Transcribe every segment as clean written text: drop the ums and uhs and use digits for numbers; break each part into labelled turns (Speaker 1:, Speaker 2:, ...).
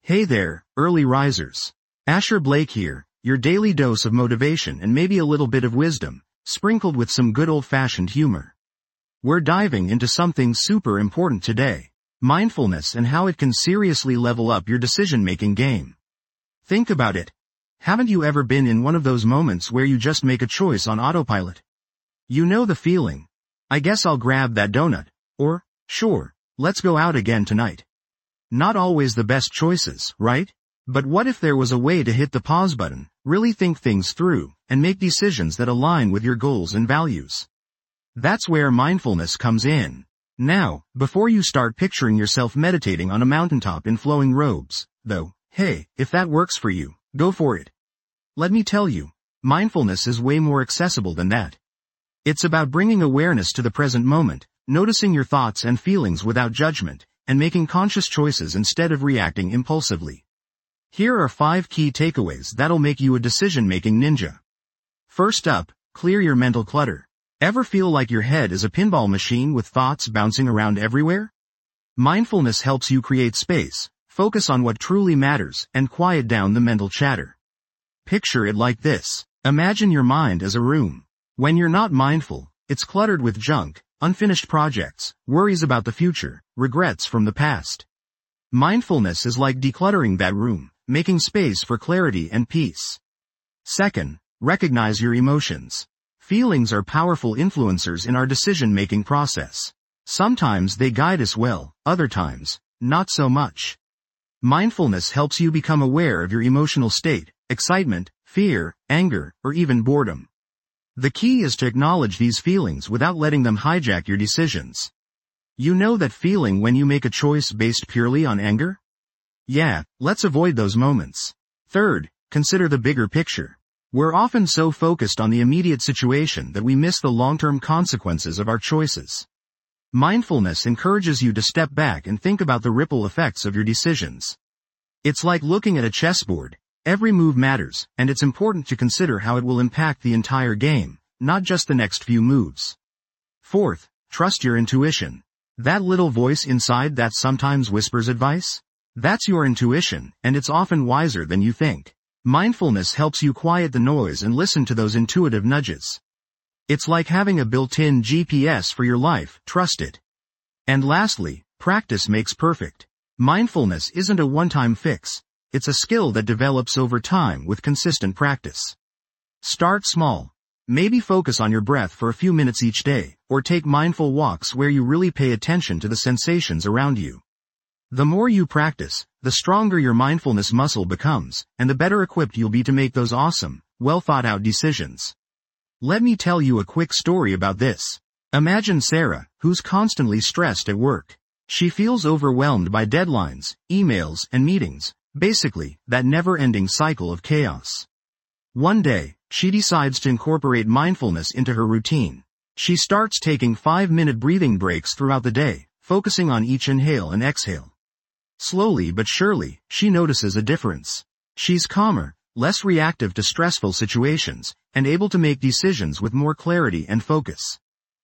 Speaker 1: Hey there, early risers. Asher Blake here, your daily dose of motivation and maybe a little bit of wisdom, sprinkled with some good old-fashioned humor. We're diving into something super important today: mindfulness and how it can seriously level up your decision-making game. Think about it. Haven't you ever been in one of those moments where you just make a choice on autopilot? You know the feeling. I guess I'll grab that donut. Or, sure, let's go out again tonight. Not always the best choices, right? But what if there was a way to hit the pause button, really think things through, and make decisions that align with your goals and values? That's where mindfulness comes in. Now, before you start picturing yourself meditating on a mountaintop in flowing robes, though, hey, if that works for you, go for it. Let me tell you, mindfulness is way more accessible than that. It's about bringing awareness to the present moment, noticing your thoughts and feelings without judgment, and making conscious choices instead of reacting impulsively. Here are 5 key takeaways that'll make you a decision-making ninja. First up, clear your mental clutter. Ever feel like your head is a pinball machine with thoughts bouncing around everywhere? Mindfulness helps you create space, focus on what truly matters, and quiet down the mental chatter. Picture it like this. Imagine your mind as a room. When you're not mindful, it's cluttered with junk, unfinished projects, worries about the future, regrets from the past. Mindfulness is like decluttering that room, making space for clarity and peace. Second, recognize your emotions. Feelings are powerful influencers in our decision-making process. Sometimes they guide us well, other times, not so much. Mindfulness helps you become aware of your emotional state, excitement, fear, anger, or even boredom. The key is to acknowledge these feelings without letting them hijack your decisions. You know that feeling when you make a choice based purely on anger? Yeah, let's avoid those moments. Third, consider the bigger picture. We're often so focused on the immediate situation that we miss the long-term consequences of our choices. Mindfulness encourages you to step back and think about the ripple effects of your decisions. It's like looking at a chessboard. Every move matters, and it's important to consider how it will impact the entire game, not just the next few moves. Fourth, trust your intuition. That little voice inside that sometimes whispers advice? That's your intuition, and it's often wiser than you think. Mindfulness helps you quiet the noise and listen to those intuitive nudges. It's like having a built-in GPS for your life, trust it. And lastly, practice makes perfect. Mindfulness isn't a one-time fix. It's a skill that develops over time with consistent practice. Start small. Maybe focus on your breath for a few minutes each day, or take mindful walks where you really pay attention to the sensations around you. The more you practice, the stronger your mindfulness muscle becomes, and the better equipped you'll be to make those awesome, well-thought-out decisions. Let me tell you a quick story about this. Imagine Sarah, who's constantly stressed at work. She feels overwhelmed by deadlines, emails, and meetings. Basically, that never-ending cycle of chaos. One day, she decides to incorporate mindfulness into her routine. She starts taking 5-minute breathing breaks throughout the day, focusing on each inhale and exhale. Slowly but surely, she notices a difference. She's calmer, less reactive to stressful situations, and able to make decisions with more clarity and focus.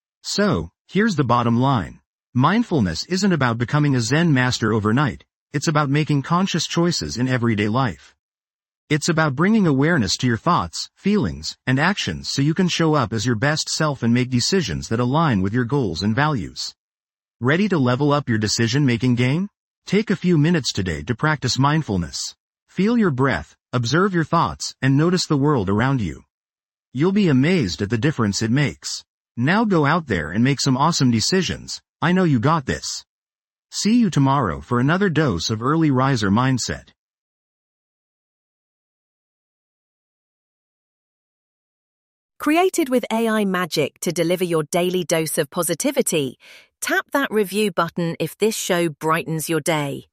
Speaker 1: So, here's the bottom line. Mindfulness isn't about becoming a Zen master overnight. It's about making conscious choices in everyday life. It's about bringing awareness to your thoughts, feelings, and actions so you can show up as your best self and make decisions that align with your goals and values. Ready to level up your decision-making game? Take a few minutes today to practice mindfulness. Feel your breath, observe your thoughts, and notice the world around you. You'll be amazed at the difference it makes. Now go out there and make some awesome decisions. I know you got this. See you tomorrow for another dose of early riser mindset.
Speaker 2: Created with AI magic to deliver your daily dose of positivity, tap that review button if this show brightens your day.